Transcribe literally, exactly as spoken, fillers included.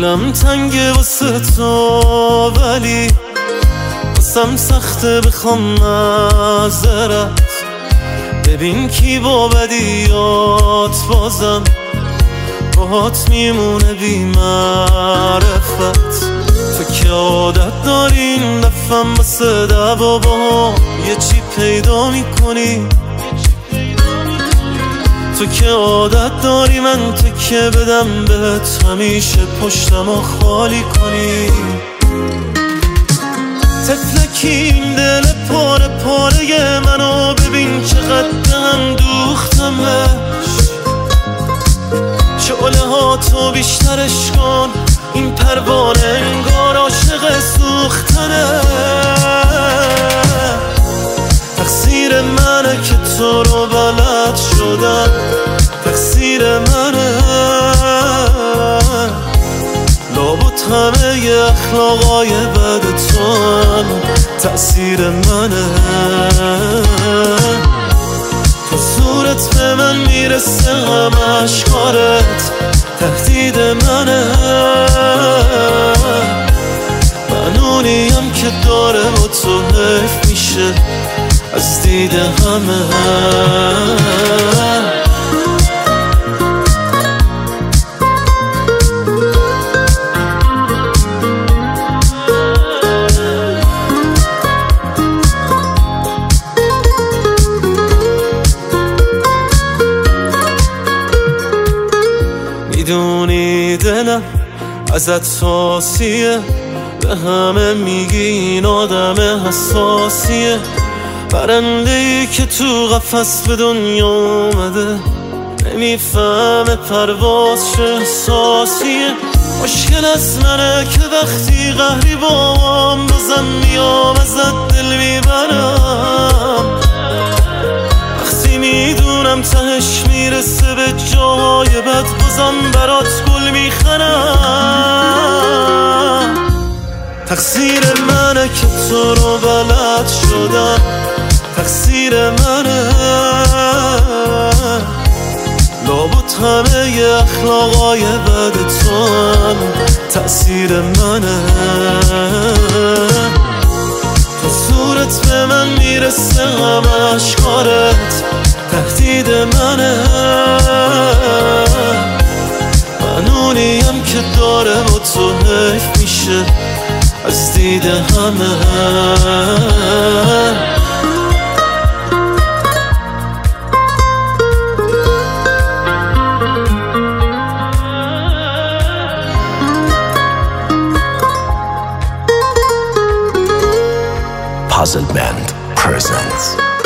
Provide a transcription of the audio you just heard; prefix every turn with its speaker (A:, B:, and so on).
A: دلم تنگه واسه تو، ولی واسم سخته بخوام معذرت. ببین کی با بدیات بازم باهات میمونه بی معرفت. تو که عادت داری این دفعم واسه دعوا با یه چی پیدا میکنی. تو که عادت داری من تکیه بدم بهت، همیشه پشتم و خالی کنی. تفلکی این دل پاره پاره منو ببین چقدر هم دوختمش. شعله ها تو بیشترش کن، این پروانه انگار عاشق سوختنه. تقصیر منه که تو رو بلد شدم، تقصیر منه. لابد همه ی اخلاقای بد تو هم تأثیر منه. تو صورت به من میرسه همه اشکارت تهدید منه. من اونیم که داره با تو حیف میشه از دید همه. میدونی دلم ازت ساسیه، به همه میگی این آدم حساسیه. پرنده‌ای که تو قفس به دنیا اومده نمیفهمه پرواز چه احساسیه. مشکل از منه که وقتی قهری بام بازم میام ازت دل میبرم. وقتی میدونم تهش میرسه به جای بد بازم برات گل میخرم. تقصیر منه که تو رو بلد شدم، تقصیر منه. لابد همه ی اخلاقای بد تو هم تأثیر منه. تو صورت به من میرسه همه اشکارت تهدید منه. من اونیم که داره با تو حیف میشه از دید همه.
B: Puzzle Band presents